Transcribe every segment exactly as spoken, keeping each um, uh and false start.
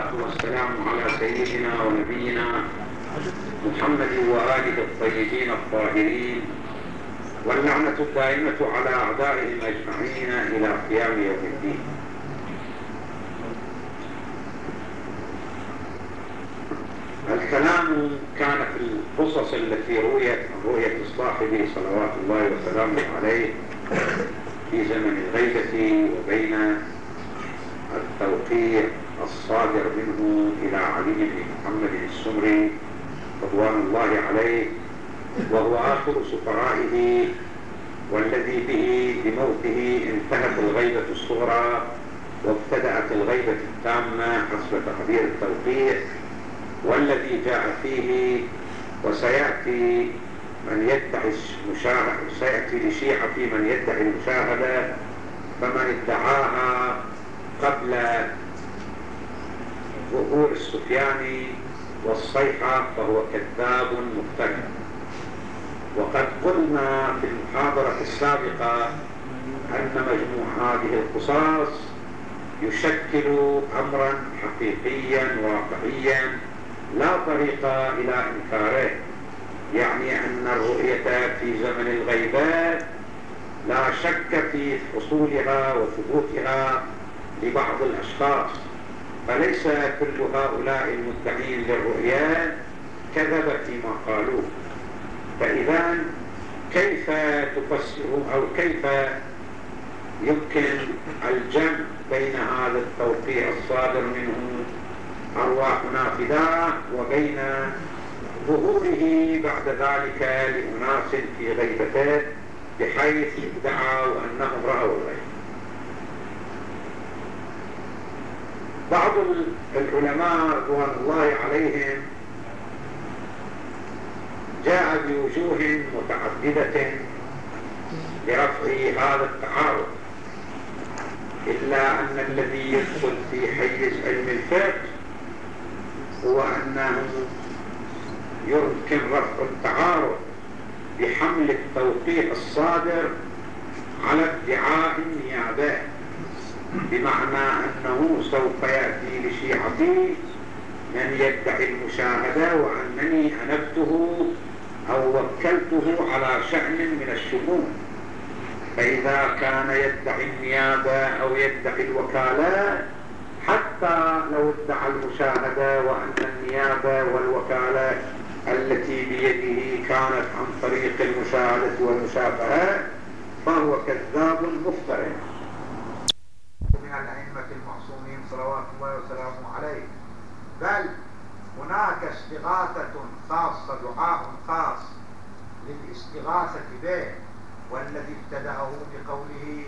والصلاة والسلام على سيدنا ونبينا محمد وآله الطيبين الطاهرين، واللعنة الدائمة على أعدائهم أجمعين إلى قيام يوم الدين. الكلام كان في القصص التي رويت عن رؤية صاحبه صلوات الله وسلامه عليه في زمن الغيبة وبين التوقيع الصادر منه إلى علي بن محمد السمري رضوان الله عليه، وهو آخر سفرائه، والذي به بموته انتهت الغيبة الصغرى وابتدأت الغيبة التامة حسب تقدير التوقيع، والذي جاء فيه وسيأتي من يدعي المشاهدة، سيأتي لشيعة من يدعي المشاهدة، فمن ادعاها قبل ظهور السفياني والصيحة فهو كذاب مفتري. وقد قلنا في المحاضرة السابقة أن مجموع هذه القصص يشكل أمرا حقيقيا واقعيا لا طريق إلى إنكاره، يعني أن الرؤية في زمن الغيبات لا شك في حصولها وثبوتها لبعض الأشخاص، فليس كل هؤلاء المدعين للرؤيا كذب فيما قالوه. فإذا كيف تفسر أو كيف يمكن الجمع بين هذا التوقيع الصادر منه أرواحنا فداء وبين ظهوره بعد ذلك لأناس في غيبته بحيث ادعوا أنهم رأوا الغيب؟ بعض العلماء رضوان الله عليهم جاء بوجوه متعددة لرفع هذا التعارض، إلا أن الذي يدخل في حيز علم الفقه هو أنه يمكن رفع التعارض بحمل التوقيع الصادر على ادعاء النيابة، بمعنى أنه سوف يأتي لشيعتي من يدعي المشاهدة وأنني أنبته أو وكلته على شأن من الشؤون، فإذا كان يدعي النيابة أو يدعي الوكالة، حتى لو ادعى المشاهدة وأن النيابة والوكالة التي بيده كانت عن طريق المشاهدة والمشافهة، فهو كذاب مفتري من الأئمة المعصومين صلوات الله وسلامه عليه. بل هناك استغاثة خاصة، دعاء خاص للاستغاثة به، والذي ابتدأه بقوله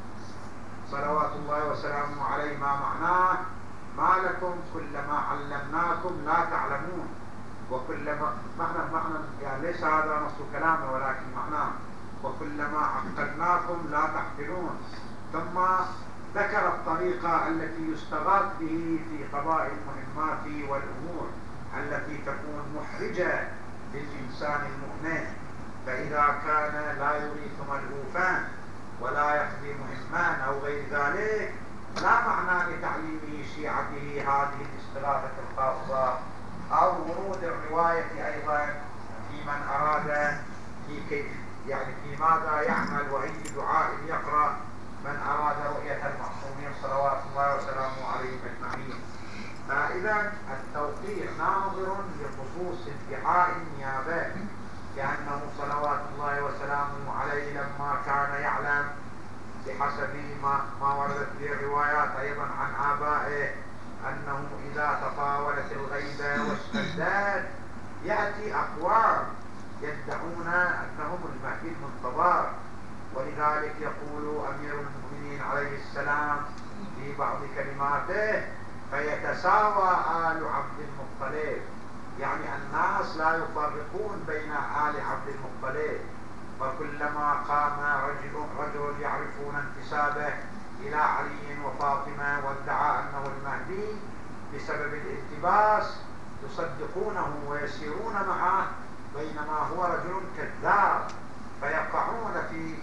صلوات الله وسلامه عليه ما معناه: ما لكم كلما علمناكم لا تعلمون، وكلما معنى معنى يعني ليس هذا نص كلامه ولكن معناه وكلما عقلناكم لا تعقلون. ثم ذكر الطريقة التي يستغاث به في قضاء المهمات والأمور التي تكون محرجة للإنسان المؤمن، فإذا كان لا يريد ملهوفا ولا يقضي مهمان أو غير ذلك، لا معنى لتعليم شيعته هذه الاستغاثة الخاصة، أو ورود الرواية أيضا في من أراد في كيف يعني في ماذا يعمل وأي دعاء يقرأ من أراد رؤية المعصومين صلوات الله وسلامه عليهم أجمعين. فإذا التوقيع ناظر لخصوص ادعاء النيابة، لأنه صلوات الله وسلامه عليه لما كان يعلم بحسب ما, ما وردت به الروايات أيضا عن آبائه أنه إذا تطاولت الغيبة واشتدت يأتي أقوام يدعون أنهم المهدي المنتظر، ولذلك يقول أمير المؤمنين عليه السلام في بعض كلماته: فيتساوى آل عبد المطلب، يعني الناس لا يفرقون بين آل عبد المطلب، فكلما قام رجل, رجل يعرفون انتسابه إلى علي وفاطمة وادعى أنه المهدي بسبب الالتباس يصدقونه ويسيرون معه، بينما هو رجل كذاب، فيقعون في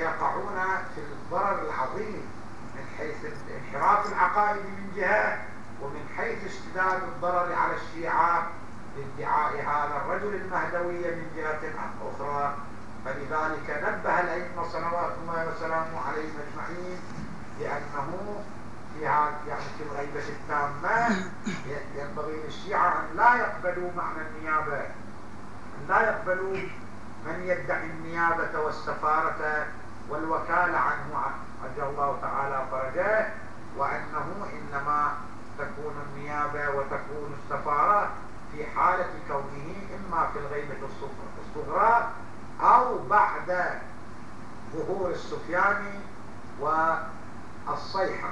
فيقعون في الضرر العظيم من حيث انحراف العقائد من جهة، ومن حيث اشتداد الضرر على الشيعة بادعاء هذا الرجل المهدوي من جهة أخرى. فلذلك نبه الأئمة صلوات الله وسلامه عليهم أجمعين بأنه في هذا يعني في الغيبة التامة ينبغي للشيعة أن لا يقبلوا معنى النيابة، أن لا يقبلوا من يدعي النيابة والسفارة والوكالة عنه عجل الله تعالى فرجه، وأنه إنما تكون النيابة وتكون السفارة في حالة كونه إما في الغيبة الصغرى أو بعد ظهور السفياني والصيحة.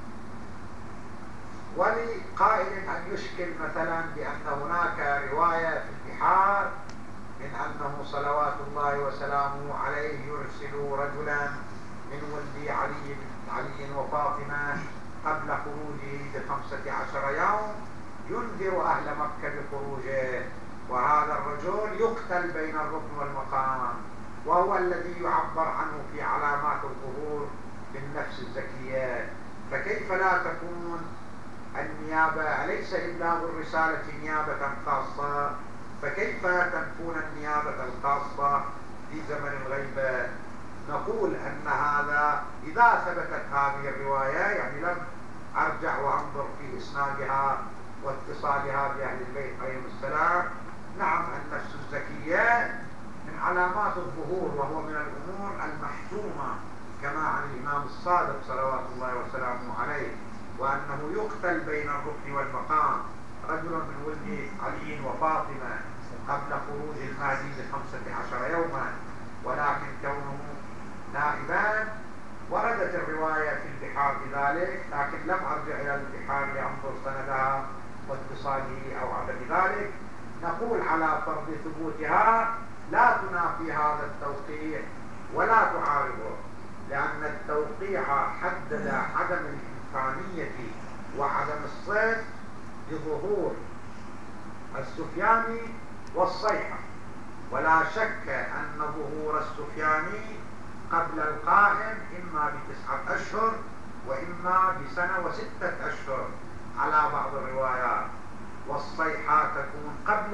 ولقائل أن يشكل مثلا بأن هناك رواية في البحار من أنه صلوات الله وسلامه عليه يرسل رجلا من ولد علي علي وفاطمة قبل خروجه بخمسة عشر يوم ينذر أهل مكة بخروجه، وهذا الرجل يقتل بين الركن والمقام، وهو الذي يعبر عنه في علامات الظهور بالنفس الزكية. فكيف لا تكون النيابة؟ أليس إبلاغ الرسالة نيابة خاصة؟ فكيف تنفون النيابة الخاصة في زمن الغيبة؟ نقول أن هذا إذا ثبتت هذه الرواية، يعني لم أرجع وأنظر في إسنادها واتصالها بأهل البيت عليهم السلام، نعم النفس الزكية من علامات الظهور، وهو من الأمور المحتومة كما عن الإمام الصادق صلوات الله وسلامه عليه، وأنه يقتل بين الركن والمقام رجل من ولد علي وفاطمة قبل خروج المهدي بخمسة عشر يوما، ولكن كونه نائبان وردت الرواية في البحار بذلك، لكن لم أرجع إلى البحار لأنظر سندها واتصاله أو عدم ذلك. نقول على فرض ثبوتها لا تنافي هذا التوقيع ولا تعارضه، لأن التوقيع حدد عدم الإمكانية وعدم الصدق بظهور السفياني والصيحة، ولا شك أن ظهور السفياني قبل القائم إما بتسعة أشهر وإما بسنة وستة أشهر على بعض الروايات، والصيحة تكون قبل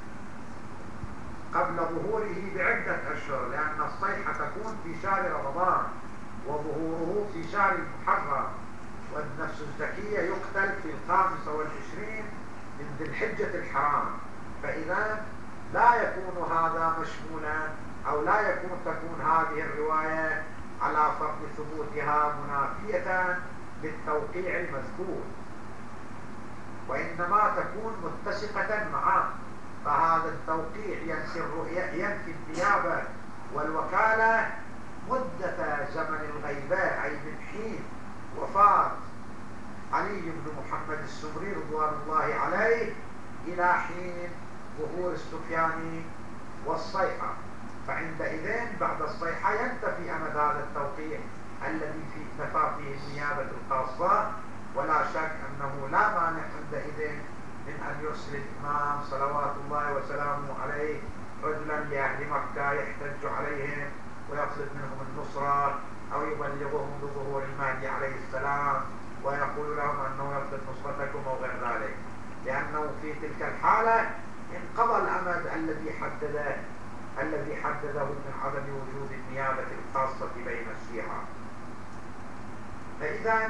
قبل ظهوره بعدة أشهر، لأن الصيحة تكون في شهر رمضان وظهوره في شهر المحرم، والنفس الزكية يقتل في الخامسة والعشرين من ذي الحجة الحرام. فإذا لا يكون هذا مشمولا أو لا يكون تكون هذه الرواية على فرض ثبوتها منافية للتوقيع المذكور، وإنما تكون متسقة معه. فهذا التوقيع ينفي الرؤية، ينفي النيابة والوكالة مدة زمن الغيبة، أي من حين وفاة علي بن محمد السمري رضوان الله عليه إلى حين ظهور السفياني والصيحة. فعندئذ بعد الصيحة ينتفي أمد هذا التوقيع الذي في نفى فيه النيابة الخاصة، ولا شك أنه لا مانع عندئذ من أن يرسل الإمام صلوات الله وسلامه عليه رجلا لأهل مكة يحتج عليهم ويطلب منهم النصرة، أو يبلغهم بظهور المهدي عليه السلام ويقول لهم أنه يطلب نصرتكم أو غير ذلك، لأنه في تلك الحالة انقضى الأمد الذي حدده الذي حدده من عدم وجود النيابة الخاصة بين الشيعة. فإذا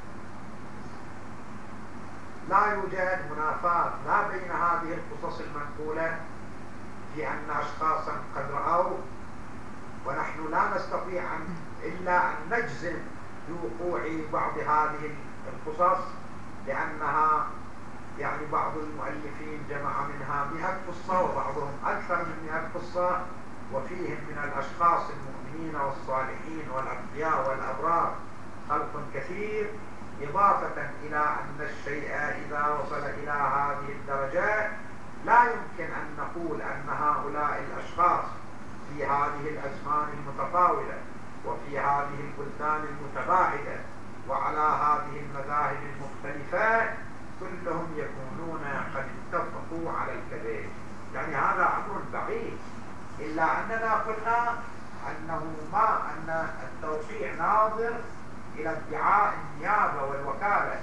لا يوجد منافاة لا بين هذه القصص المنقولة في أن أشخاصا قد رأوا، ونحن لا نستطيع أن إلا أن نجزم بوقوع بعض هذه القصص، لأنها يعني بعض المؤلفين جمع منها مئة قصة وبعضهم أكثر من مئة قصة، وفيهم من الأشخاص المؤمنين والصالحين والأتقياء والأبرار خلق كثير، إضافة إلى أن الشيء إذا وصل إلى هذه الدرجات لا يمكن أن نقول أن هؤلاء الأشخاص في هذه الأزمان المتطاولة وفي هذه البلدان المتباعدة وعلى هذه المذاهب المختلفة كلهم يكونون قد اتفقوا على الكذب. يعني هذا أمر بعيد، إلا أننا قلنا أنه ما أن التوقيع ناظر إلى ادعاء النيابة والوكالة،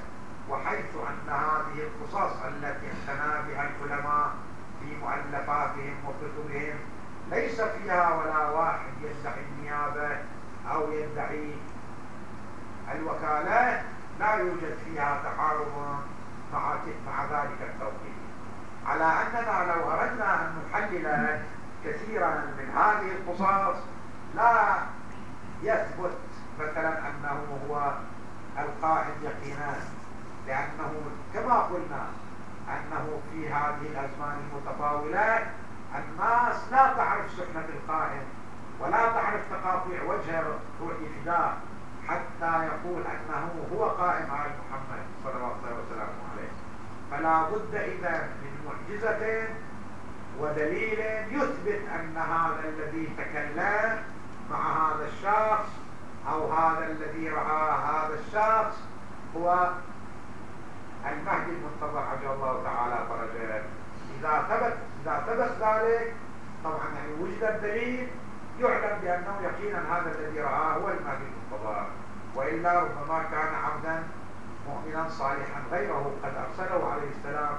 وحيث أن هذه القصص التي اعتنى بها العلماء في مؤلفاتهم وكتبهم ليس فيها ولا واحد يدعي النيابة أو يدعي الوكالة، لا يوجد فيها تعارض مع مع ذلك التوقيت، على أننا لو أردنا أن نحلل كثيرا من هذه القصص لا يثبت مثلا أنه هو القائد يقينا، لأنه كما قلنا أنه في هذه الأزمان المتطاولة الناس لا تعرف سحنة القائد ولا تعرف تقاطيع وجه فداه حتى يقول أنه هو قائم على محمد صلى الله عليه وسلم عليه. فلا بد إذا من معجزة ودليل يثبت أن هذا الذي تكلم مع هذا الشخص أو هذا الذي رأى هذا الشخص هو المهدي المنتظر عجل الله تعالى فرجه. إذا ثبت إذا ثبت ذلك طبعا يعني وجد الدليل يعلم بأنه يقينا هذا الذي رآه هو المهدي المنتظر، وإلا ربما كان عبدا مؤمنا صالحا غيره قد أرسله عليه السلام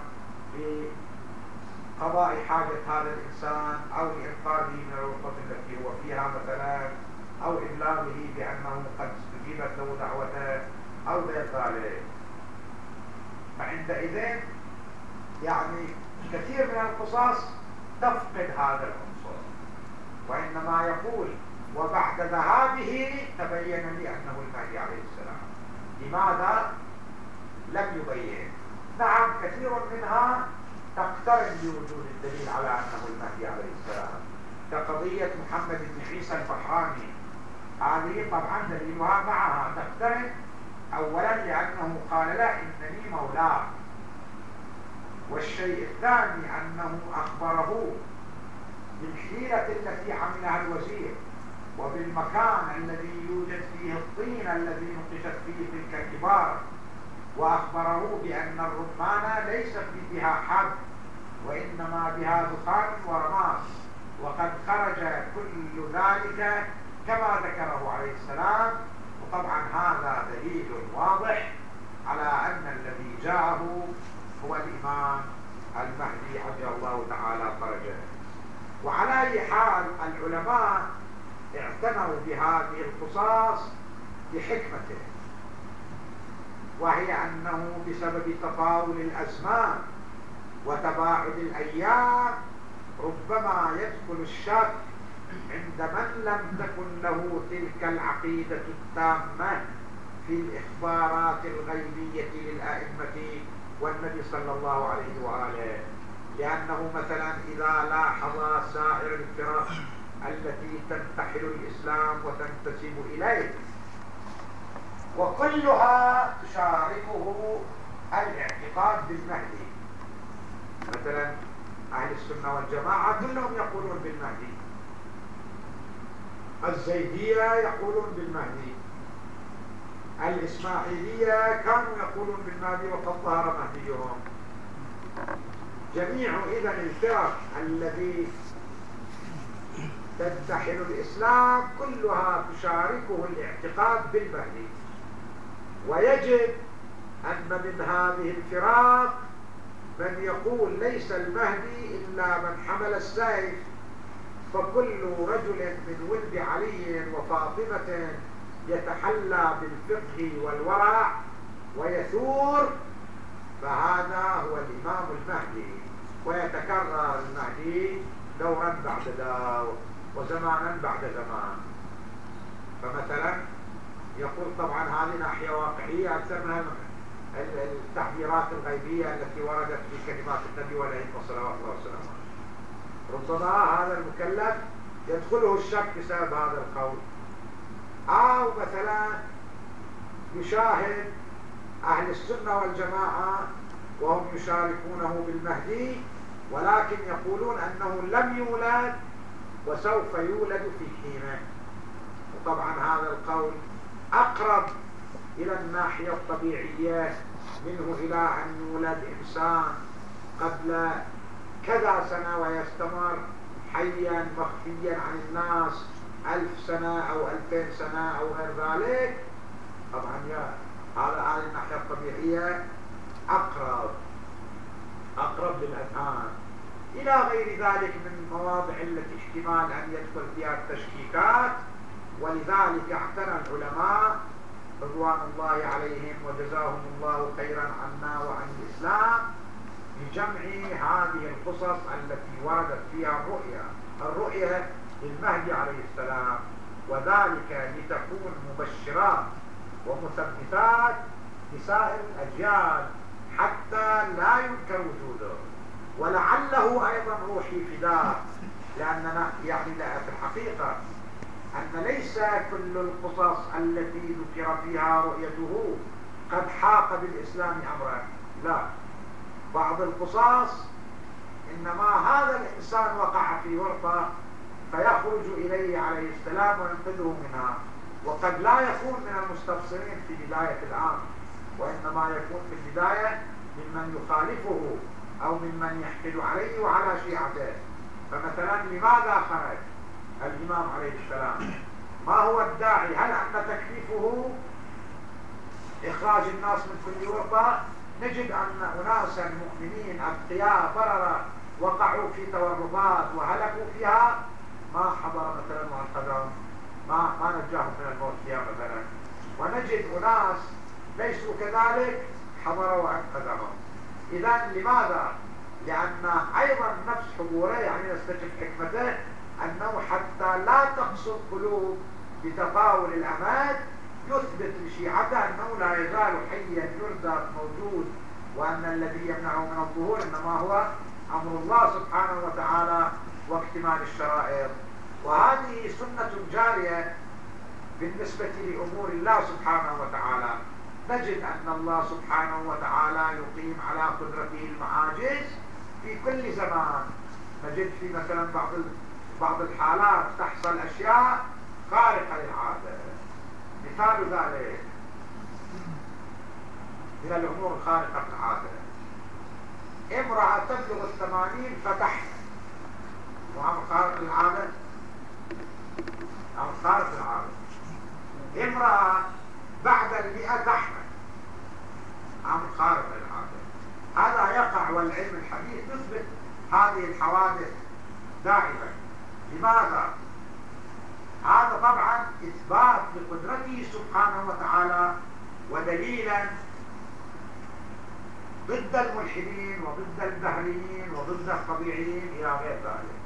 لقضاء حاجة هذا الإنسان أو لإنقاذه من الورطة التي هو فيها مثلا، أو إبلاغه بأنه قد استجيبت له دعوته أو غير ذلك. فعندئذ يعني كثير من القصص تفقد هذا العنصر، وإنما يقول وبعد ذهابه تبين لي أنه المهدي عليه السلام. لماذا لم يبين؟ نعم كثير منها تقترن بوجود الدليل على أنه المهدي عليه السلام، كقضية محمد بن عيسى البحراني، هذه طبعا دليلها معها تقترن. أولا لأنه قال لا إنني مولاه، والشيء الثاني أنه أخبره بالحيلة التي عملها الوزير وبالمكان الذي يوجد فيه الطين الذي نقشت فيه تلك الكبار، وأخبره بأن الرمان ليس بها حب وإنما بها دخان ورماس، وقد خرج كل ذلك كما ذكره عليه السلام. وطبعا هذا دليل واضح على أن الذي جاءه هو الإمام المهدي عجل الله تعالى فرجه. وعلى أي حال العلماء اعتنوا بهذه القصص بحكمته، وهي أنه بسبب تطاول الأزمان وتباعد الأيام ربما يدخل الشك عند من لم تكن له تلك العقيدة التامة في الإخبارات الغيبية للأئمة والنبي صلى الله عليه وآله، لأنه مثلا إذا لاحظ سائر الفرق التي تنتحل الإسلام وتنتسب إليه وكلها تشاركه الاعتقاد بالمهدي، مثلا أهل السنة والجماعة كلهم يقولون بالمهدي، الزيدية يقولون بالمهدي، الإسماعيلية كانوا يقولون بالمهدي وقد ظهر مهديهم. جميع إذن الفرق التي تنتحل الإسلام كلها تشاركه الاعتقاد بالمهدي، ويجب أن من هذه الفرق من يقول ليس المهدي إلا من حمل السيف، فكل رجل من ولد علي وفاطمة يتحلى بالفقه والورع ويثور فهذا هو الإمام المهدي، ويتكرر المهدي دورا بعد دور وزمانا بعد زمان. فمثلا يقول طبعا هذه ناحية واقعية أكثر من التعبيرات الغيبية التي وردت في كلمات النبي والأئمة صلوات الله وسلامه. ربما هذا المكلف يدخله الشك بسبب هذا القول، أو مثلا يشاهد أهل السنة والجماعة وهم يشاركونه بالمهدي ولكن يقولون أنه لم يولد وسوف يولد في حينه، وطبعا هذا القول أقرب إلى الناحية الطبيعية منه إلى أن يولد إنسان قبل كذا سنة ويستمر حيا مخفيا عن الناس ألف سنة أو ألفين سنة أو غير ذلك. طبعا يا هذا هذه الناحية الطبيعية أقرب أقرب للأذهان، إلى غير ذلك من المواضع التي احتمال أن يدخل فيها التشكيكات. ولذلك اعتنى العلماء رضوان الله عليهم وجزاهم الله خيرا عنا وعن الإسلام بجمع هذه القصص التي وردت فيها الرؤيا الرؤيا للمهدي عليه السلام، وذلك لتكون مبشرات ومثبتات لسائر الأجيال حتى لا ينكر وجوده. ولعله أيضا روحي فداء، لأننا يعني في الحقيقة أن ليس كل القصص التي ذكر فيها رؤيته قد حاق بالإسلام أمرا، لا، بعض القصص إنما هذا الإنسان وقع في ورطة فيخرج إليه عليه السلام وينقذه منها، وقد لا يكون من المستبصرين في بداية الأمر، وإنما يكون في البداية ممن يخالفه أو ممن يحقد عليه وعلى شيعته. فمثلا لماذا خرج الإمام عليه السلام؟ ما هو الداعي؟ هل أن تكليفه إخراج الناس من كل ورطة؟ نجد أن أناسا مؤمنين أتقياء بررة وقعوا في تورطات وهلكوا فيها، ما حضر مثلا وانقذهم، ما ما نجاهم من الموت فيها مثلا. ونجد أناس ليسوا كذلك حضروا وانقذهم. إذن لماذا؟ لأن أيضا نفس حضوره يعني نستشف حكمته أنه حتى لا تقسو القلوب بتطاول الأماد يثبت لشيعته أنه لا يزال حيا يرزق موجود، وأن الذي يمنعه من الظهور إنما هو أمر الله سبحانه وتعالى واكتمال الشرائط. وهذه سنة جارية بالنسبة لأمور الله سبحانه وتعالى. نجد أن الله سبحانه وتعالى يقيم على قدرته المعاجز في كل زمان. نجد في مثلا بعض بعض الحالات تحصل أشياء خارقة للعادة. مثال ذلك من الأمور الخارقة للعادة، امرأة تبلغ الثمانين فتحمل، وعمل خارق للعادة، عمل خارق للعادة. امرأة بعد المئة تحمل، عمل خارق للعادة. هذا يقع، والعلم الحديث يثبت هذه الحوادث دائما. لماذا؟ هذا طبعا إثبات لقدرته سبحانه وتعالى ودليلا ضد الملحدين وضد الدهريين وضد الطبيعيين إلى غير ذلك.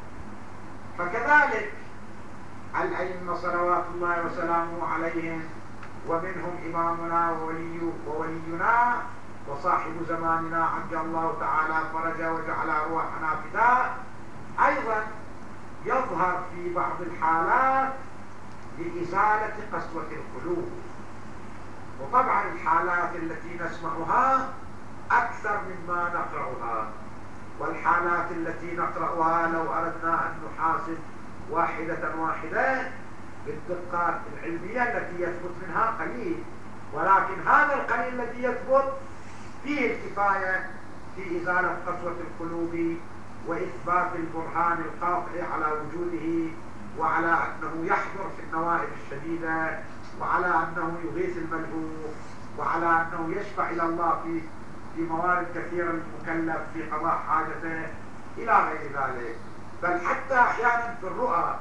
فكذلك الأئمة صلوات الله وسلامه عليهم، ومنهم إمامنا وولي وولينا وصاحب زماننا عجل الله تعالى فرجه وجعل أرواحنا فداء، أيضا يظهر في بعض الحالات لإزالة قسوة القلوب. وطبعا الحالات التي نسمعها أكثر مما نقرأها، والحالات التي نقرأها لو أردنا أن نحاسب واحدة واحدة بالدقات العلمية التي يثبت منها قليل، ولكن هذا القليل الذي يثبت فيه الكفاية في إزالة قسوة القلوب وإثبات البرهان القاطع على وجوده، وعلى أنه يحضر في النوائب الشديدة، وعلى أنه يغيث الملهوف، وعلى أنه يشفع إلى الله في في موارد كثيرة المكلف في قضاء حاجته إلى غير ذلك. بل حتى أحيانا في الرؤى،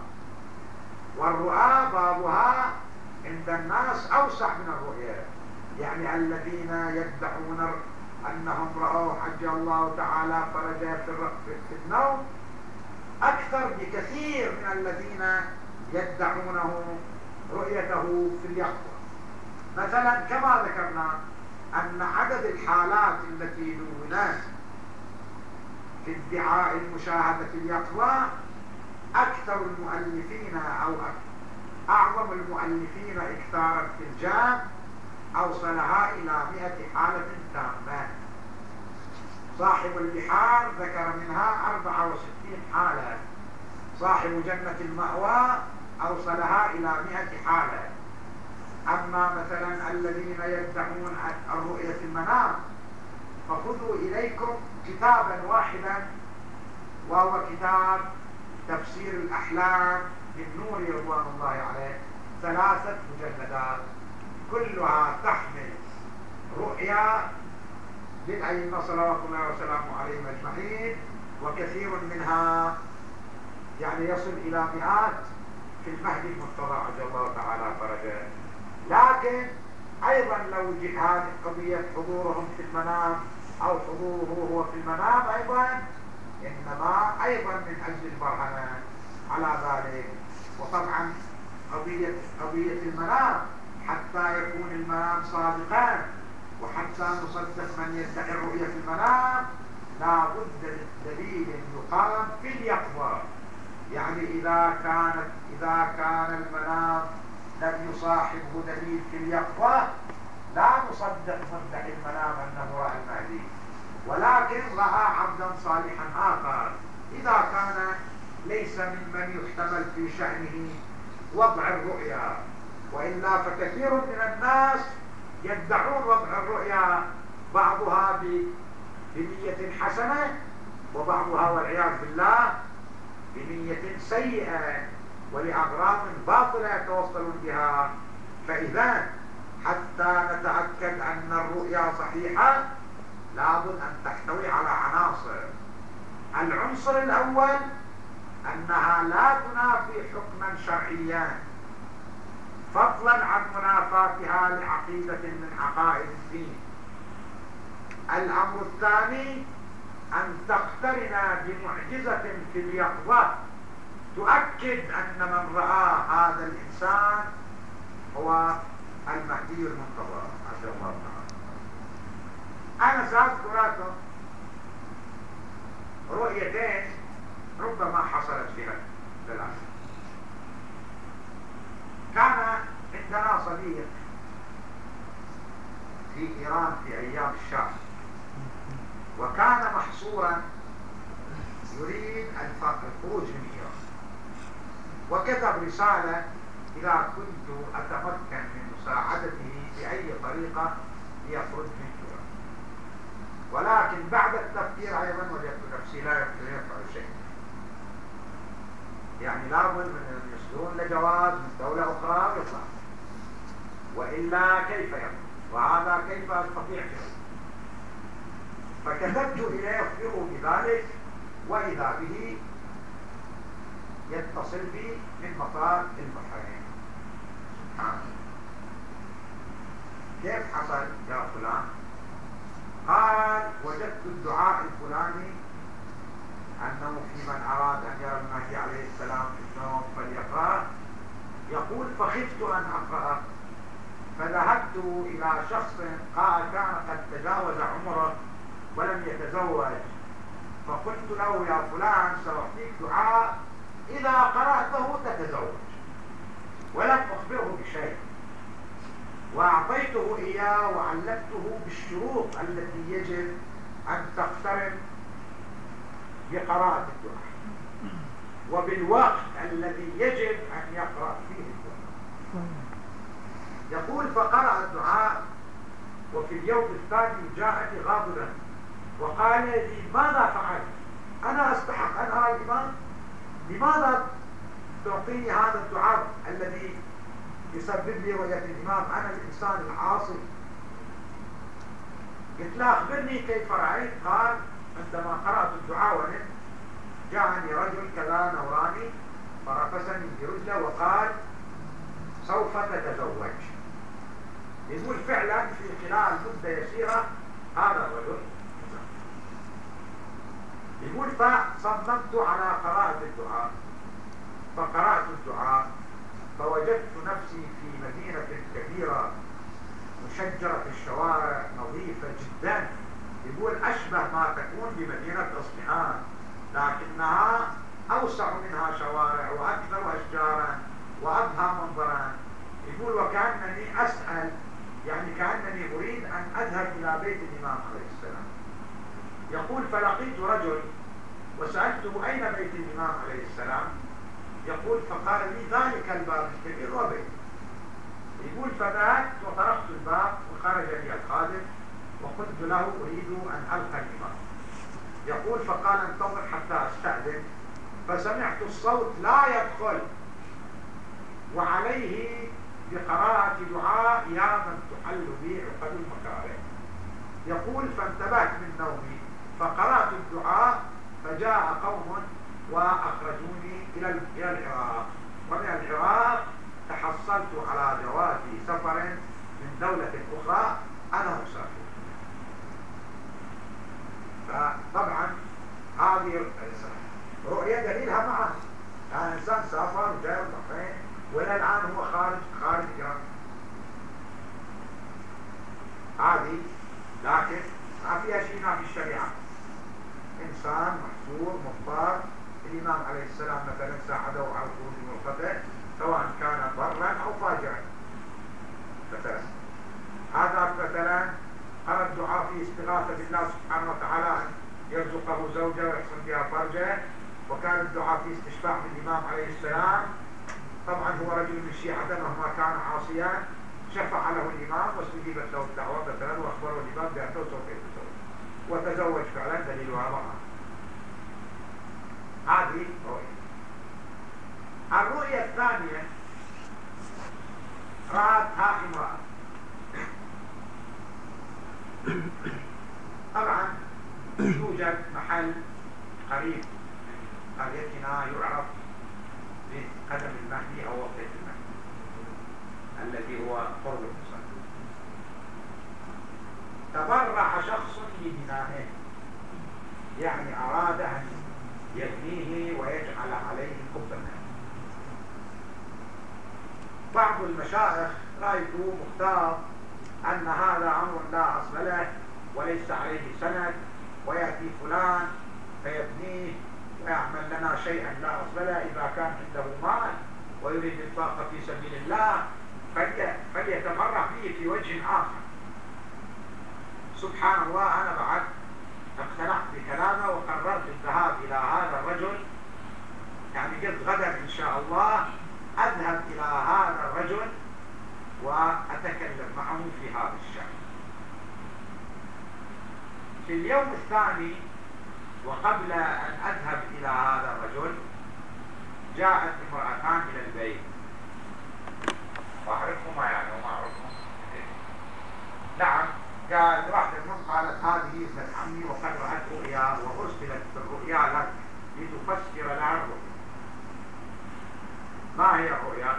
والرؤى بابها عند الناس أوسع من الرؤيا. يعني الذين يدعون أنهم رأوا عجل الله تعالى فرجه في النوم أكثر بكثير من الذين يدعونه رؤيته في اليقظة. مثلا كما ذكرنا أن عدد الحالات التي دونت في ادعاء المشاهدة في اليقظة أكثر المؤلفين أو أعظم المؤلفين إكثارا في الجام أوصلها إلى مئة حالة تامة. صاحب البحار ذكر منها أربعة وستين حالة، صاحب جنة المأوى أوصلها إلى مئة حالة. أما مثلا الذين يدعون الرؤية في المنام فخذوا إليكم كتابا واحدا، وهو كتاب تفسير الأحلام للنوري رضوان الله عليه، ثلاثة مجلدات كلها تحمل رؤيا للأئمة صلوات الله وسلامه عليهم أجمعين، وكثير منها يعني يصل إلى مئات في المهدي المنتظر عجل الله تعالى فرجه. لكن أيضا لو جئ هذه قضية حضورهم في المنام أو حضوره هو في المنام أيضا، إنما أيضا من أجل البرهنة على ذلك. وطبعا قضية قضية المنام حتى يكون المنام صادقا وحتى نصدق من يدعي الرؤية في المنام لا بد من دليل يقام في اليقظة. يعني إذا كانت إذا كان المنام لم يصاحبه دليل في اليقظة لا نصدق مدعي المنام أنه رأى المهدي، ولكن رأى عبدا صالحا آخر إذا كان ليس ممن يحتمل في شأنه وضع الرؤيا. وإلا فكثير من الناس يدعون وضع الرؤيا، بعضها بنية حسنة وبعضها والعياذ بالله بنية سيئة ولأغراض باطلة يتوصلون بها. فإذا حتى نتأكد أن الرؤيا صحيحة لابد أن تحتوي على عناصر. العنصر الأول أنها لا تنافي حكما شرعيا فضلا عن منافاتها لعقيدة من عقائد الدين. الأمر الثاني أن تقترن بمعجزة في اليقظة تؤكد أن من رأى هذا الإنسان هو المهدي المنتظر عجل الله تعالى. أنا سأذكر لكم رؤيتين ربما حصلت فيها للأسف. كان عندنا صديق في إيران في أيام الشاه، وكان محصورا يريد الخروج من إيران، وكتب رسالة إذا كنت أتمكن من مساعدته بأي طريقة ليخرج من إيران. ولكن بعد التفكير أيضا وجدت نفسي لا يفعل شيء، يعني لابد من أن يصدرون لجواز من دولة أخرى ويطلع، وإلا كيف يفعل؟ وهذا كيف أستطيع فيه؟ فكتبت إليه أخبره بذلك، وإذا به يتصل بي من مطار البحرين. سبحان الله. كيف حصل يا فلان؟ قال وجدت الدعاء الفلاني أنه في من أراد أن يرى المهدي عليه السلام في النوم فليقرأ، يقول فخفت أن أقرأ، فذهبت إلى شخص قال كان قد تجاوز عمره ولم يتزوج، فقلت له يا فلان سأعطيك دعاء إذا قرأته تتزوج، ولم أخبره بشيء، وأعطيته إياه وعلمته بالشروط التي يجب أن تقترن بقراءة الدعاء وبالوقت الذي يجب أن يقرأ فيه الدعاء. يقول فقرأ الدعاء، وفي اليوم الثاني جاءني غاضبا وقال لي ماذا فعلت؟ أنا أستحق أن أرى الإمام، لماذا تعطيني هذا الدعاء الذي يسبب لي رؤية الإمام؟ أنا الإنسان العاصي. قلت له أخبرني كيف رأيت؟ قال عندما قرأت الدعاء ونمت جاءني رجل كذا نوراني فرفسني برجله وقال سوف تتزوج. يقول فعلا في خلال مدة يسيرة هذا الرجل، يقول فصممت على قراءة الدعاء، فقرأت الدعاء فوجدت نفسي في مدينة كبيرة مشجرة الشوارع نظيفة جدا، يقول أشبه ما تكون بمدينة أصبحان، لكنها أوسع منها شوارع وأكثر أشجارا وأبهى منظرا. يقول وكأنني أسأل، يعني كأنني أريد أن أذهب إلى بيت الإمام عليه السلام. يقول فلقيت رجل وسألته أين بيت الإمام عليه السلام؟ يقول فقال لي ذلك الباب الكبير وبيت. يقول فذهبت وطرقت الباب وخرج لي الخادم وقلت له أريد أن ألقى الإمام. يقول فقال انتظر حتى أستأذن، فسمعت الصوت لا يدخل وعليه بقراءة دعاء يا من تحل بي عقد المكاره. يقول فانتبهت من نومي فقرأت الدعاء فجاء قوم وأخرجوني إلى العراق، ومن العراق تحصلت على جواز سفر من دولة أخرى أنا مسافر. فطبعا هذه رؤية دليلها معه، يعني إنسان سافر وجاء البحرين وإلى الآن هو خارج خارج إيران عادي، لكن ما فيها شيء ما في الشريعة. إنسان محصور مضطر، الإمام عليه السلام مثلا ساعده على الخروج من القتل سواء كان برا أو فاجرا مثلا. هذا مثلا قال الدعاء في استغاثة بالله سبحانه وتعالى أن يرزقه زوجة ويحسن بها فرجه، وكان الدعاء في استشفاع بالإمام عليه السلام. طبعا هو رجل من الشيعة مهما كان عاصيا، شفع له الإمام واستجيبت له الدعوة مثلا، وأخبره الإمام بأنه سوف يتزوج وتزوج فعلا، دليلها معه. هذه رؤية. الرؤية الثانية رأتها امرأة. طبعا يوجد محل قريب من قريتنا يعرف بقدم المهدي أو وقت المهدي الذي هو قرب المصلى. تبرع شخص لبنائه، يعني أراد أن يبنيه ويجعل عليه قبة. بعض المشايخ رأيته مختار أن هذا أمر لا أصل له وليس عليه سند، ويأتي فلان فيبنيه ويعمل لنا شيئا لا أصل له إذا كان عنده مال ويريد الطاقة في سبيل الله فليتبرع فيه في وجه آخر. سبحان الله، أنا بعد اقتنعت بكلامه وقررت الذهاب إلى هذا الرجل، يعني قلت غدا إن شاء الله أذهب إلى هذا الرجل وأتكلم معه في هذا الشأن. في اليوم الثاني وقبل أن أذهب إلى هذا الرجل جاءت امرأتان إلى البيت، وأعرفهما يعني وما أعرفهم. نعم، قالت واحدة منهم قالت هذه ابنة عمي وقد رأت رؤيا وأرسلت الرؤيا لك لتفسر لها الرؤيا. ما هي الرؤيا؟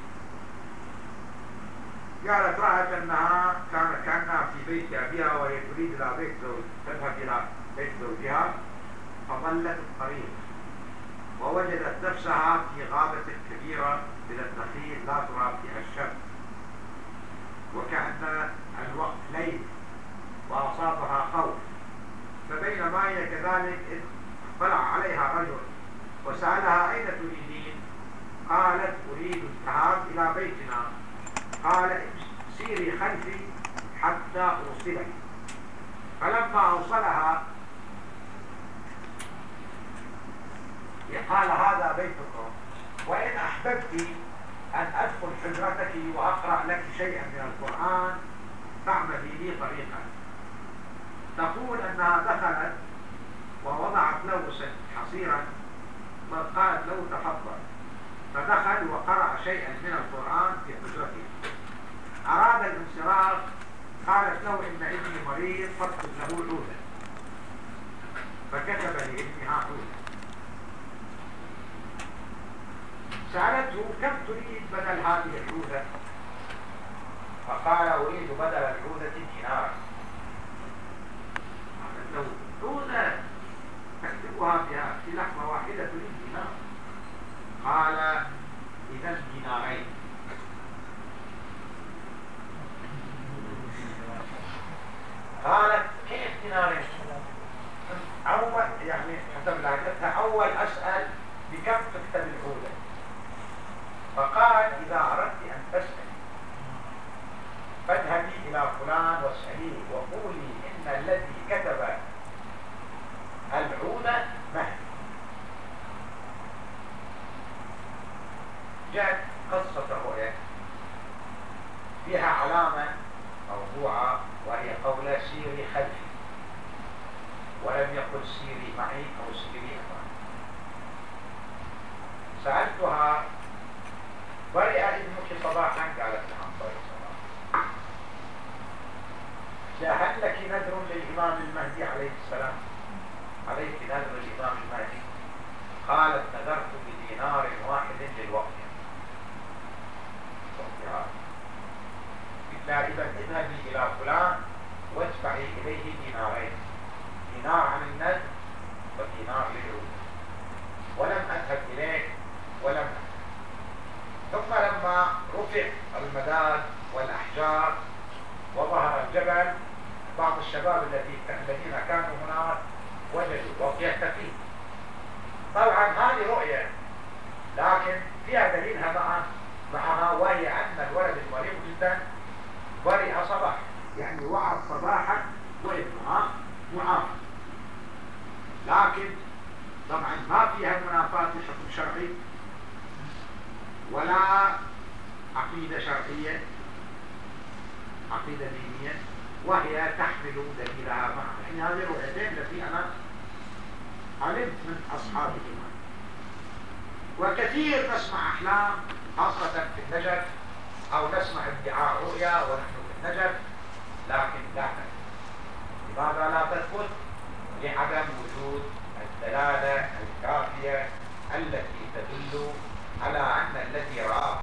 قالت رأت أنها كان كانها في بيت أبيها وهي تريد إلى بيت زوج تذهب إلى بيت زوجها، فضلت الطريق ووجدت نفسها في غابة كبيرة من النخيل لا ترى فيها الشمس، وكأن الوقت ليل وأصابها خوف. فبينما هي كذلك إذ طلع عليها رجل وسألها أين تريدين؟ قالت أريد الذهاب إلى بيتنا. قال سيري خلفي حتى أوصلك. فلما أوصلها قال هذا بيتكم، وإن أحببت أن أدخل حجرتك وأقرأ لك شيئا من القرآن فاعملي لي طريقا. تقول أنها دخلت ووضعت له حصيرا وقالت له تفضل، فدخل وقرأ شيئا من القرآن في حجرته. أراد الانصراف، قالت له إن ابني مريض فاكتب له عودة، فكتب لابنها عودة. سألته كم تريد بدل هذه العودة؟ فقال أريد بدل العودة دينار. قالت له عودة تكتبها بها في لحظة واحدة تريد دينار؟ قال إذا دينارين. قالت كيف دينارين؟ أول يعني حسب لهجتها أول أسأل بكم تكتب العودة؟ فقال إذا أردت أن تسأل فاذهبي إلى فلان واسأليه وقولي إن الذي كتب العودة مهدي. جاءت قصة الرؤيا فيها علامة موضوعة وهي قولة سيري خلفي، ولم يقل سيري معي أو سيري أمامي. سألتها برئ ابنك صباحا؟ قالت نعم برئ صباحا. هل لك نذر للإمام المهدي عليه السلام؟ عليك نذر الإمام المهدي؟ قالت نذرت بدينار واحد للوقت. لا إذا اذهبي إلى فلان وادفعي إليه دينارين، دينار عن النذر ودينار للعود. ولم أذهب إليه ولم. ثم لما رفع المداد والأحجار وظهر الجبل، بعض الشباب الذين كانوا هناك وجدوا ويختفي. طبعا هذه رؤية لكن فيها دليلها معها معها وهي أن الولد المريض جدا برئ صباح، يعني وعد صباحا وابنها معاف. لكن طبعا ما فيها منافاة لحكم شرعي ولا عقيدة شرعية، عقيدة دينية، وهي تحمل دليلها معها. يعني هذه الرؤيتين التي أنا علمت من أصحاب الإيمان. وكثير نسمع أحلام خاصة في النجف، أو نسمع ادعاء رؤيا ونحن في النجف، لكن لا تثبت. لماذا لا تثبت؟ لعدم وجود الدلالة الكافية التي تدل على أن الذي رآه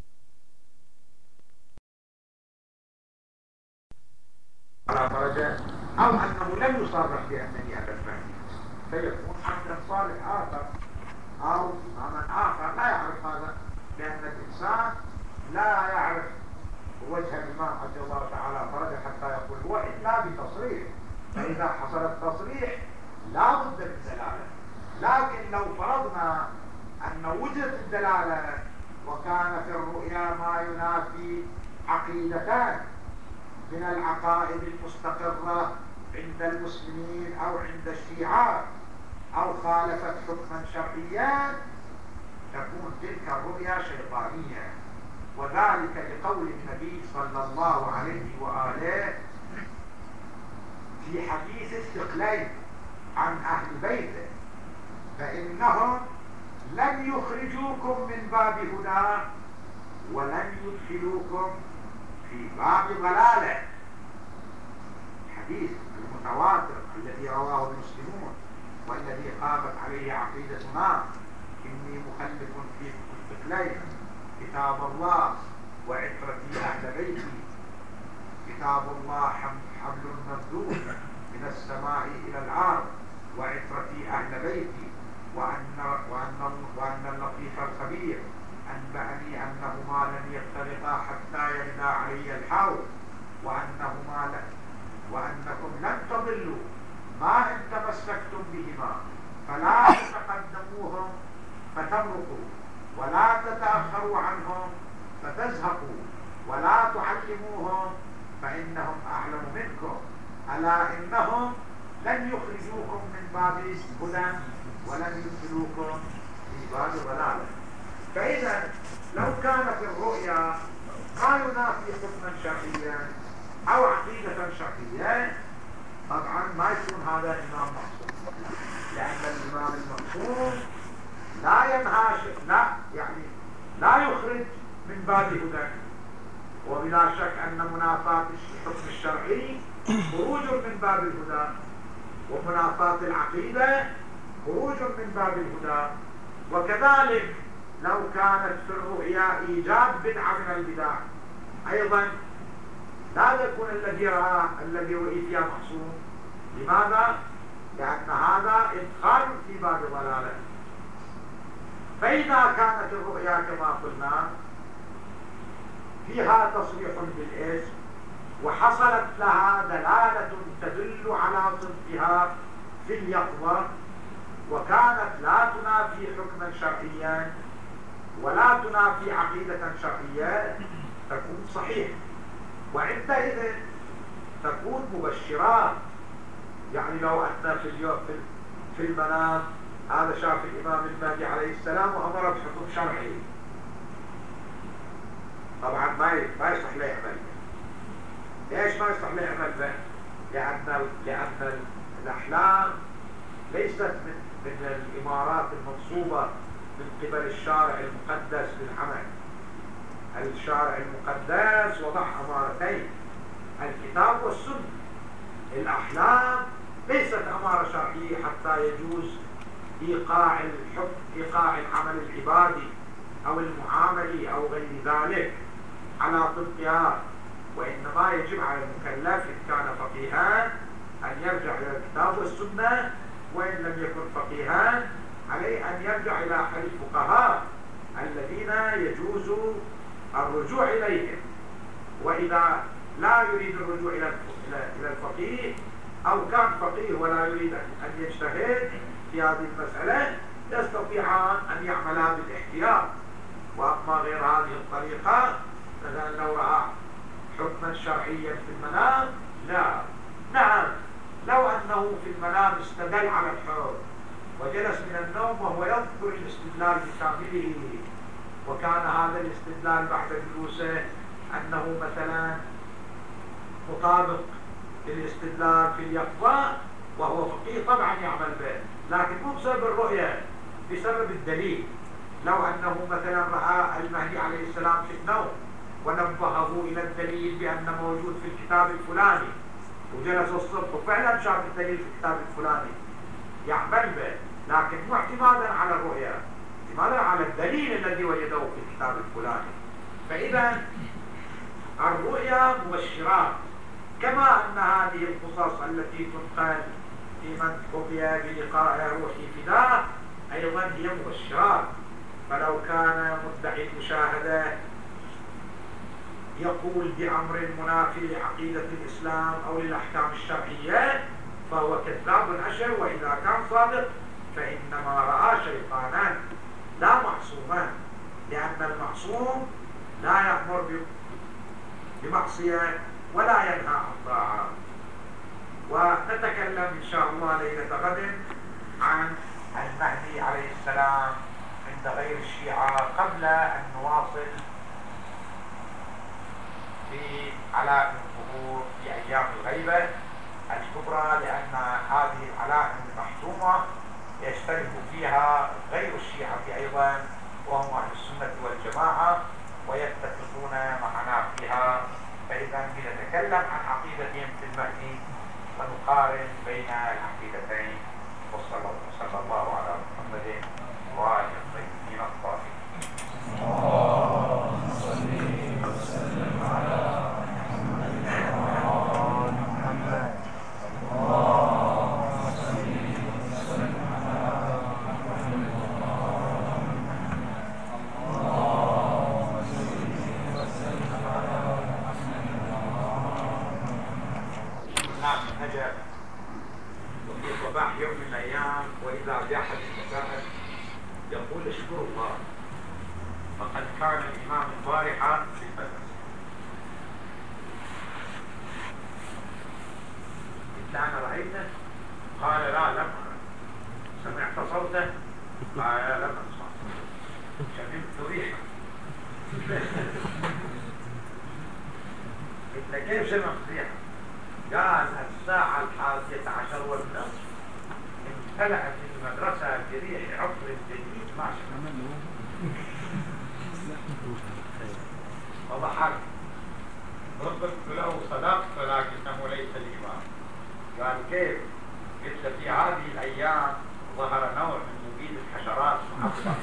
على درجة، أو أنه لم يصرح بأنني أبا المهدي، فيكون عبدا صالح آخر أو إماما آخر لا يعرف هذا، لأن الإنسان لا يعرف وجه الإمام رضي الله تعالى فرجه حتى يقول هو إلا بتصريح. فإذا حصل التصريح لا بد من دلالة. لكن لو فرضنا أن وجدت الدلالة وكان في الرؤيا ما ينافي عقيدتان من العقائد المستقرة عند المسلمين أو عند الشيعة، أو خالفت حكما شرعيا، تكون تلك الرؤيا شيطانية. وذلك لقول النبي صلى الله عليه وآله في حديث الثقلين عن أهل بيته: فإنهم لن يخرجوكم من باب هدى ولن يدخلوكم في باب ضلالة. الحديث المتواتر الذي رواه المسلمون والذي قامت عليه عقيدتنا: إني مخلف فيكم الثقلين، كتاب الله وعترتي أهل بيتي. كتاب الله حبل ممدود من السماء إلى الأرض، وعترتي أهل بيتي، وأن, وأن, وأن اللطيف الخبير أنبأني أنهما لن يفترقا حتى يردا علي الحوض، وأنهما لن وأنكم لن تضلوا ما إن تمسكتم بهما، فلا تتقدموهم فتمرقوا، ولا تتأخروا عنهم فتزهقوا، ولا تعلموهم فإنهم أعلم منكم، ألا إنهم لن يخرجوكم من باب هدى ولن يدخلوكم في باب ضلالة. فإذا لو كانت الرؤيا ما ينافي حكما شرعيا أو عقيدة شرعية، طبعا ما يكون هذا إمام معصوم، لأن الإمام المعصوم لا ينهاش لا يعني لا يخرج من باب هدى. وبلا شك أن منافاة الحكم الشرعي خروج من باب الهدى، ومنافاة العقيدة خروج من باب الهدى. وكذلك لو كانت في الرؤيا إيجاد بدعة من البدع أيضا لا يكون الذي رأى الذي رؤي فيها معصوم. لماذا؟ لأن هذا إدخال في باب ضلالة. فإذا كانت الرؤيا كما قلنا فيها تصريح بالاسم وحصلت لها دلالة تدل على صدقها في اليقظة، وكانت لا تنافي حكما شرعيا ولا تنافي عقيدة شرعية، تكون صحيح، وعندئذ تكون مبشرات. يعني لو أتنا في اليوم في المنام هذا شاف الإمام المهدي عليه السلام وأمر بحكم شرعي، طبعا ما ما يصح له يعمل. ليش ما يصح له يعمل به؟ لأن لأن الأحلام ليست من من الإمارات المنصوبة من قبل الشارع المقدس للعمل. الشارع المقدس وضع أمارتين: الكتاب والسنة. الأحلام ليست أمارة شرعية حتى يجوز إيقاع الحكم إيقاع العمل العبادي أو المعاملي أو غير ذلك على طبقها، وإنما يجب على المكلف إن كان فقيها أن يرجع إلى الكتاب والسنة، وإن لم يكن فقيها عليه أن يرجع إلى أحد الفقهاء الذين يجوز الرجوع إليهم. وإذا لا يريد الرجوع إلى الفقيه أو كان فقيه ولا يريد أن يجتهد في هذه المسألة، يستطيع أن يعملها بالاحتياط. وأما غير هذه الطريقة، مثلا لو رأى حكما شرعيا في المنام، لا. نعم، لو أنه في المنام استدل على الحكم وجلس من النوم وهو يذكر الاستدلال بكامله، وكان هذا الاستدلال بعد جلوسه أنه مثلا مطابق للاستدلال في اليقظة وهو فقيه، طبعا يعمل به، لكن مو بسبب الرؤية، بسبب الدليل. لو أنه مثلا رأى المهدي عليه السلام في النوم ونبهه إلى الدليل بأن موجود في الكتاب الفلاني، وجلس الصبح وفعلا شاف الدليل في الكتاب الفلاني، يعمل به، لكن مو اعتمادا على الرؤية، اعتمادا على الدليل الذي وجده في الكتاب الفلاني. فإذا الرؤيا مبشرات، كما أن هذه القصص التي تنقل في من رؤيا بلقاء روحي فداه أيضا هي مبشرات. فلو كان مدعي المشاهدة يقول بأمر منافي لعقيدة الإسلام أو للأحكام الشرعية فهو كذاب أشر، وإذا كان صادق فإنما رأى شيطانا لا معصوما، لأن المعصوم لا يأمر بمعصية ولا ينهى عن طاعة. ونتكلم إن شاء الله ليلة غد عن المهدي عليه السلام عند غير الشيعة، قبل أن نواصل في علائم الظهور في أيام الغيبة الكبرى، لأن هذه العلائم المحتومة يشترك فيها غير الشيعة أيضا، وهم أهل السنة والجماعة، ويتفقون معنا فيها. فإذا نتكلم عن عقيدتهم في المهدي ونقارن بين العقيدتين. وصلى الله على محمد وآله الطيبين الطاهرين. اللهم صل وسلم على محمد وآل محمد. اللهم صل وسلم على محمد وآل محمد. اللهم صل وسلم على محمد وآل محمد. نعم، نجا وفي صباح يوم من الأيام وإذا بأحد المسائل يقول اشكر الله فقد كان الإمام البارحة في المدرسة. قلت أنا رأيته؟ قال لا، لم أرى. سمعت صوته؟ قال لم أسمع. شممت ريحه. قلت كيف شممت ريحه؟ قال الساعة الحادية عشر والنصف امتلأت المدرسة بريح عطر جديد ما شممت. وضحك. قلت له صدقت ولكنه ليس الإمام. قال كيف؟ قلت في هذه الأيام ظهر نوع من مبيد الحشرات محبط.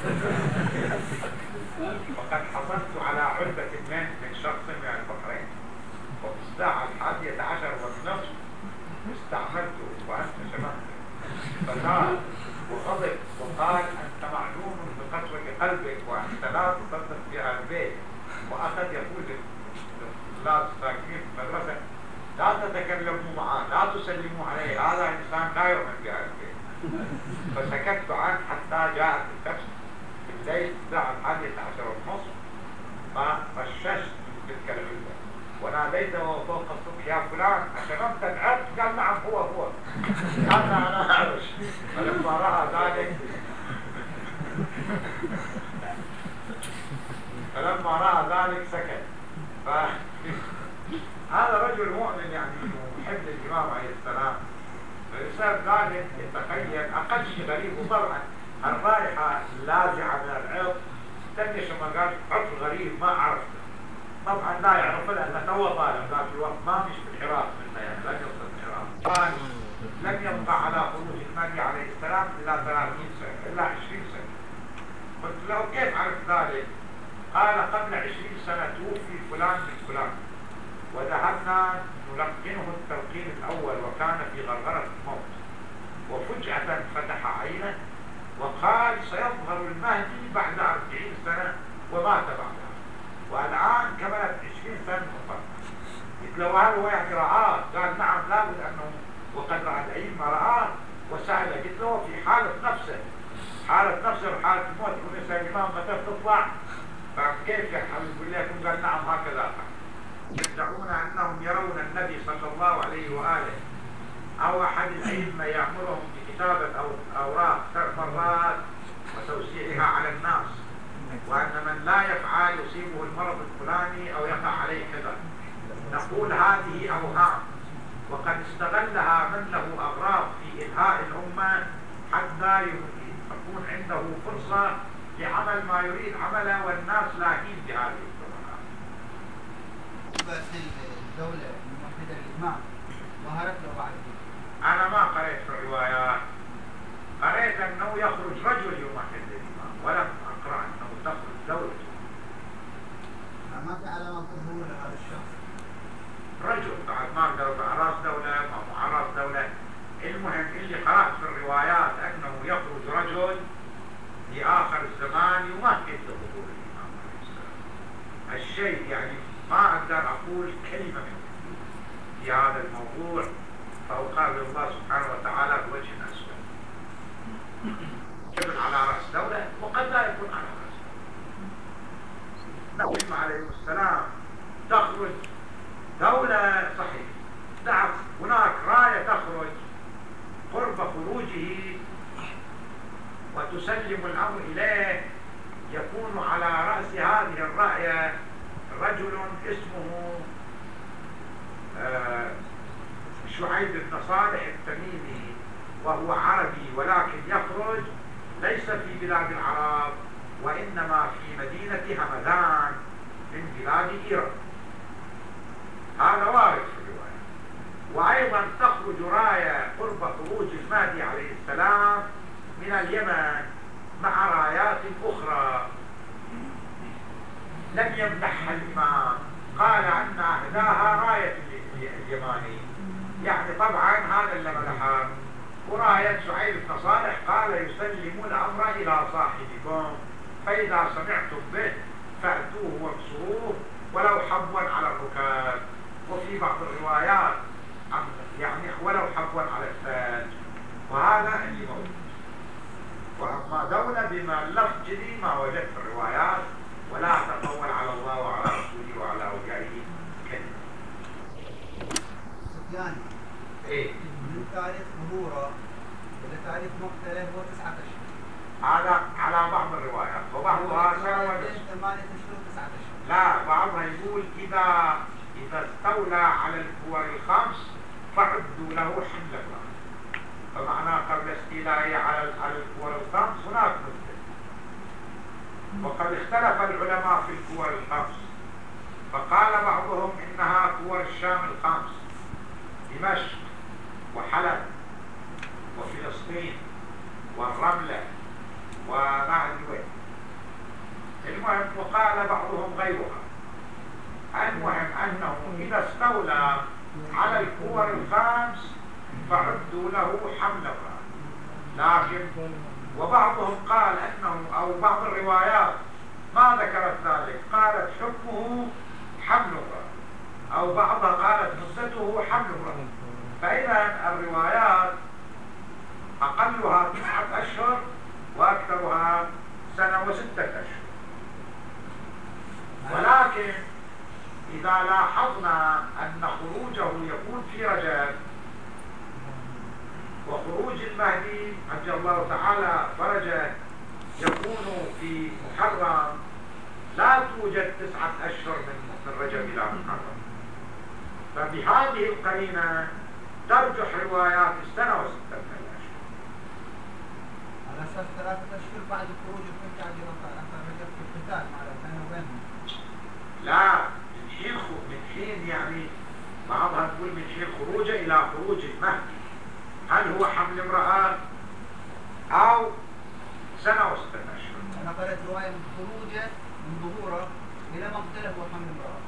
وقد حصلت على علبة من من شخص من البحرين، وفي الساعة الحادية عشر والنصف استعملته وأنت شممته. فقال وغضب وقال أنت معلوم بقسوة قلبك وأنت لا تصدق بها البيت. وأخذ يقول للطلاب الساكنين في المدرسة لا تتكلموا معه، لا تسلموا عليه، هذا إنسان لا يؤمن بها البيت. فسكت عنه حتى جاءت الشمس في الليل الساعة الحادية عشر والنصف، ففششت تلك العلبة وناديته فوق الصبح يا فلان أشربت العرق؟ قال نعم هو هو. قال أنا أعرف. فلما رأى ذلك فلما رأى ذلك سكت. فهذا رجل مؤمن يعني محب الإمام عليه السلام، فبسبب ذلك يتخيل أقل شيء غريب. وطبعا الرائحة اللاذعة من العرق تنشى ما قال عطر غريب ما عرفته. طبعا لا يعرف لأنه هو طالب ذاك الوقت ما مش في العراق منه، يعني لا يوصل العراق. قال لم يبقى على خروج المهدي عليه السلام إلا ثلاثين سنة إلا عشرين سنة. قلت له كيف عرفت ذلك؟ قال قبل عشرين سنة توفي فلان من فلان وذهبنا نلقنه التلقين الأول وكان في غرغرة الموت، وفجأة فتح عينه وقال سيظهر المهدي بعد أربعين سنة ومات بعدها، والآن كملت عشرين سنة فقط. قلت له هل هو يعني رآه؟ قال نعم لابد أنه وقد رأى الأئمة رآه وسأل. قلت له في حالة نفسه حالة نفسه وحالة الموت يقول يسأل الإمام متى تطلع؟ فكيف يقول لكم؟ قال نعم هكذا. يدعون أنهم يرون النبي صلى الله عليه وآله أو أحد الأئمة يأمرهم بكتابة أو أوراق ثلاث مرات وتوزيعها على الناس، وأن من لا يفعل يصيبه المرض الفلاني أو يقع عليه كذا. نقول هذه أوهام، وقد استغلها من له أغراض في إلهاء الأمة حتى يكون عنده فرصة لعمل ما يريد عمله والناس لاهين بهذه الطريقة. بس الدولة الموحدة للإمام ظهرت له بعد كده. أنا ما قرأت في الروايات، قرأت أنه يخرج رجل يوحد للإمام، ولم أقرأ أنه تخرج دولة. ما في علامات ظهور لهذا الشخص. رجل بعد ما أقدر بأراس دولة ما مو أراس دولة. المهم اللي قرأت في الروايات أنه يخرج رجل لآخر الزمان يمهد لظهور الإمام عليه السلام. الشيء يعني ما أقدر أقول كلمة منه في هذا الموضوع، فأقابل الله سبحانه وتعالى بوجه أسود. يكون على رأس دولة وقد لا يكون على رأس دولة. الإمام عليه السلام تخرج دولة صحيح، نعم هناك راية تخرج قرب خروجه وتسلم الأمر إليه، يكون على رأس هذه الراية رجل اسمه آه شعيب بن صالح التميمي، وهو عربي ولكن يخرج ليس في بلاد العرب وإنما في مدينة همدان من بلاد إيران. هذا وارد في الرواية. وأيضا تخرج راية قرب خروج المهدي عليه السلام من اليمن مع رايات أخرى لم يمدحها الإمام، قال أن أهداها راية اليماني، يعني طبعا هذا اللي مدحها. وراية شعيب بن صالح قال يسلم الأمر إلى صاحبكم فإذا سمعتم به فأتوه وابصروه ولو حبوا على الركاب، وفي بعض الروايات يعني ولو حبوا على الثلج، وهذا اللي موجود. وأما دولة بما اللفظ جدي ما وجدت في الروايات، ولا تطول على الله وعلى رسوله وعلى أوليائه كلمة. سفيان إيه؟ من تاريخ ظهوره إلى تاريخ مقتله هو تسعة أشهر. هذا على بعض الروايات، وبعضها سنة ونصف. ثمانية أشهر تسعة أشهر. لا، بعضها يقول إذا إذا استولى على الكور الخمس فعدوا له حمل الله، فمعناه قبل استيلائه على على الكور الخمس هناك مدة. وقد اختلف العلماء في الكور الخمس، فقال بعضهم إنها كور الشام الخمس، دمشق وحلب وفلسطين والرملة وما أدري وين. المهم وقال بعضهم غيرها. المهم أنه إذا استولى على الكور الخمس فعدوا له حملها. لكن وبعضهم قال أنه أو بعض الروايات ما ذكرت ذلك، قالت حكمه حملها، أو بعضها قالت مدته حملها. فإذا الروايات أقلها تسعة أشهر وأكثرها سنة وستة أشهر. ولكن إذا لاحظنا أن خروجه يكون في رجب وخروج المهدي عجل الله تعالى فرجه يكون في محرم، لا توجد تسعة أشهر من رجب إلى محرم. فبهذه القرينة ترجح روايات السنة وستة من الأشهر. على أساس ثلاثة أشهر بعد خروج الحجاج إلى رجب في القتال مع الأثنين وبينهم. لا، من حين من حين يعني بعضها تقول من حين خروجه إلى خروج المهدي. هل هو حمل امرأة أو سنة وستة أشهر؟ أنا قرأت رواية من خروجه من ظهوره إلى مقتله هو حمل امرأة،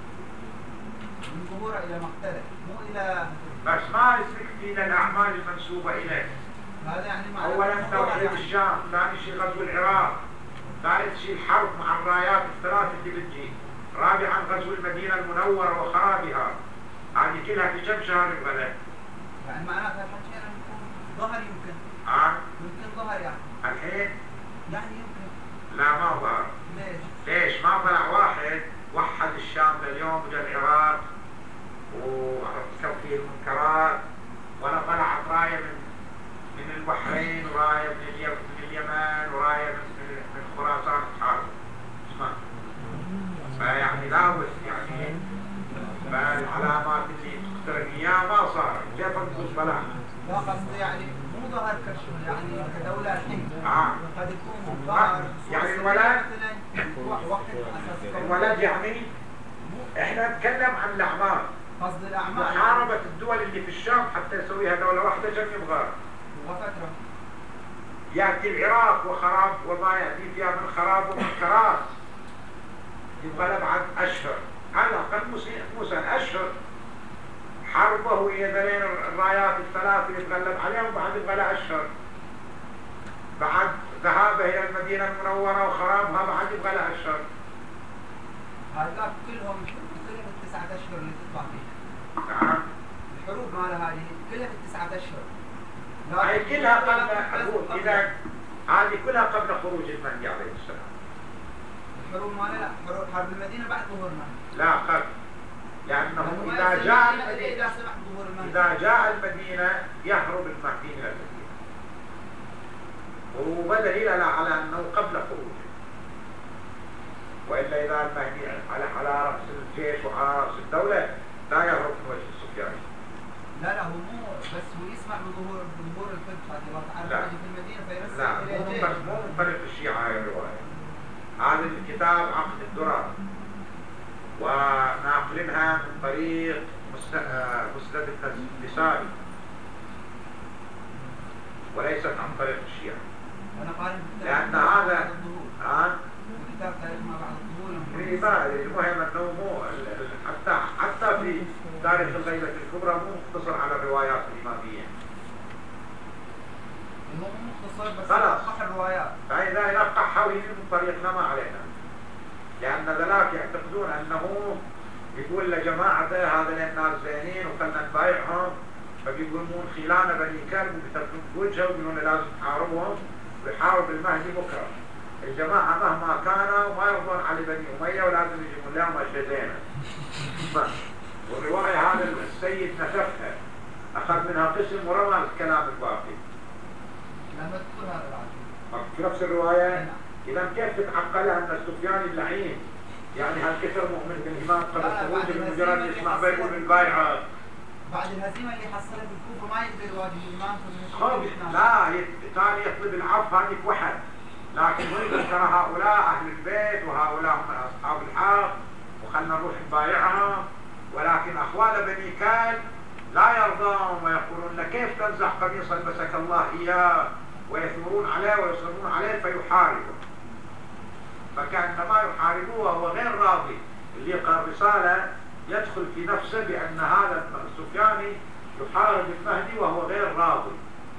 من ظهوره إلى مقتله مو إلى، بس ما يسلك فينا الأعمال المنسوبة إليه. هذا يعني معنى أولا توحيد الشام، ثاني شيء غزو العراق، ثالث شيء الحرب مع الرايات الثلاث اللي بتجي، رابعا غزو المدينة المنورة وخرابها. هذه كلها في كم شهر الغلاء؟ يعني معناتها الحكي أنا يكون ظهر يمكن آه؟ يمكن ظهر يعني الحين؟ يعني يمكن. لا ما ظهر. ليش؟ ليش؟ ما طلع واحد وحد الشام لليوم وجا العراق وكف فيه المنكرات، ولا طلعت راية من من البحرين وراية من, من اليمن وراية من, من خراسان تحارب. اسمع. فيعني لاوث يعني فالعلامات اللي تقترن اياه ما صارت، كيف نقول بلا؟ لا قصدي يعني مو ظهر كشف يعني كدولة الحين. آه. قد يكون ظهر يعني الولد وقت أساس الولد يعني احنا نتكلم عن الاعمال. قصد الأعمال محاربة الدول اللي في الشام حتى يسويها دولة واحدة كم يبغى؟ وفترة يأتي العراق وخراب وما يأتي فيها من خراب ومنكرات يبغى له بعد أشهر، على الأقل مو سنة أشهر حربه ويا ذلين الرايات الثلاث اللي يتغلب عليهم بعد يبغى له أشهر، بعد ذهابه إلى المدينة المنورة وخرابها بعد يبغى له أشهر. هذا كلهم كلهم التسعة أشهر اللي تطلع فيها. نعم. الحروب مالها هذه كلها التسعة أشهر. هاي كلها قبل أقول إذا هذه كلها قبل خروج المهدي عليه السلام. الحروب مالها لا، حروب حرب المدينة بعد ظهور المهدي. لا قبل، لأنه إذا جاء المدينة إذا جاء المدينة يهرب المهدي من المدينة. هروب دليل على أنه قبل خروجه. وإلا إذا المهدي على على رأس الجيش وعلى رأس الدولة لا يهرب من وجه السفياني. لا لا هو مو بس هو يسمع بظهور بظهور الفتح الله تعالى في المدينة فيرسل لا إلى الجيش. لا مو من طريق الشيعة هاي الرواية. هذا الكتاب عقد الدرر وناقلينها من طريق مسند النسائي وليست عن طريق الشيعة. أنا قارن لأن هذا ها كتاب تاريخ ما بعد الظهور. المهم أنه مو حتى حتى في تاريخ الغيبة الكبرى مو مقتصر على الروايات الإمامية. مو مختصر بس خلاص. يلقح الروايات. فإذا يلقحها ويجي من طريقنا ما علينا. لأن ذلاك يعتقدون أنه يقول لجماعته هذا الناس زينين وخلنا نبايعهم، فبيقولون خلانة بني كلب وبيتركون بوجهه ويقولون لازم تحاربهم ويحارب المهدي بكرة. الجماعة مهما كانوا ما يرضون على بني أمية ولازم يجيبون لهم أشياء زينة. والرواية هذا السيد نسفها أخذ منها قسم ورمى الكلام الباقي. لما تقول هذا العجيب. في نفس الرواية إذا كيف تتعقلها أن السفياني اللعين يعني هالكثر مؤمن بالإمام قبل خروجه من مجرد يسمع بيقول البايعة. بعد الهزيمة اللي حصلت بالكوفة ما يقدر يواجه الإمام خب لا ثاني يطلب العفو هذيك وحد، لكن هو يذكر هؤلاء أهل البيت وهؤلاء هم أصحاب الحق وخلنا نروح نبايعهم، ولكن أخوال بني كلب لا يرضون ويقولون له كيف تنزع قميص لبسك الله إياه، ويثورون عليه ويصرون عليه فيحاربوا. فكأنما يحاربوه وهو غير راضي، اللي يقرأ الرسالة يدخل في نفسه بأن هذا السفياني يحارب المهدي وهو غير راضي.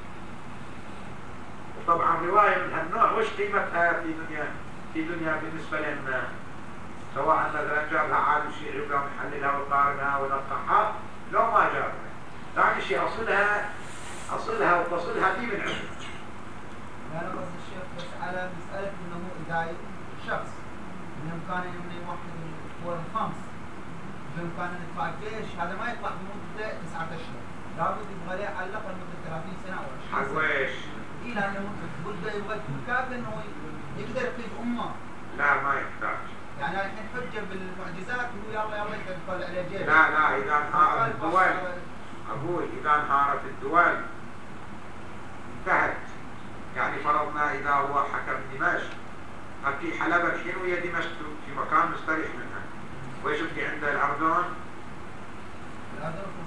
وطبعا رواية من هالنوع وش قيمتها في دنيا في دنيا بالنسبة لنا، سواء مثلا جاب لها عالم شيعي وقام يحللها ويقارنها وينقحها لو ما جابها. ثاني شيء أصلها أصلها وتصلها دي من عندنا. أنا قصد الشيخ بس على مسألة أنه إذا شخص من إمكانه أن يوحد القوى الخمس بإمكانه أن يطلع الجيش، هذا ما يطلع بمدة تسعة أشهر، لابد يبغى له على الأقل مدة ثلاثين سنة أو عشرين سنة. حلويش. إيه لأنه بده يبغى يكون كافي أنه يقدر يقيد أمة. لا ما يحتاج. يعني الحين حجة بالمعجزات يقول يلا يلا يقدر يطلع عليه جيش. لا لا إذا انهارت الدول أقول إذا انهارت الدول انتهت. يعني فرضنا إذا هو حكم دمشق، أكي حلب الحين ويا دمشق في مكان مستريح منها، ويش في عنده الأردن؟ الأردن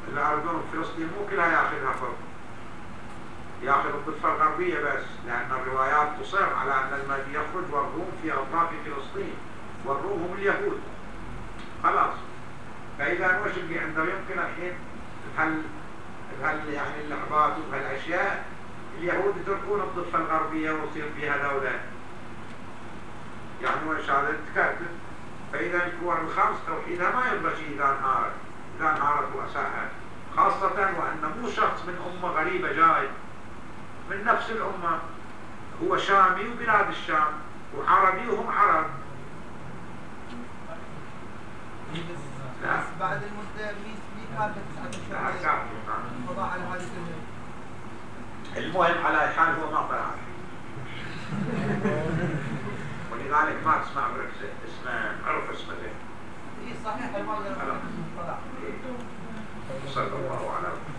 الأردن وفلسطين مو كلها ياخذها فرض، ياخذ الضفة الغربية بس، لأن الروايات تصر على أن المهدي يخرج والروم في أطراف فلسطين، والروم هم اليهود. خلاص، فإذا وش اللي عنده يمكن الحين بهال بهال يعني اللعبات وبهالأشياء اليهود يتركون الضفة الغربية ويصير فيها دولة، يعني وش هذا تكذب. فإذا الكور الخمس توحيدها ما يبقى شيء إذا انهارت، إذا انهارت رؤسائها، خاصة وأن مو شخص من أمة غريبة جاي من نفس الأمة، هو شامي وبلاد الشام وعربي وهم عرب. لا. بس بعد المدة مين كانت تسعة أشهر القضاء على هذه الكلمة. المهم على حال هو ما طلع ولذلك ما تسمع اسمه، عرف اسمه اي صحيح المرة صلى الله عليه وسلم.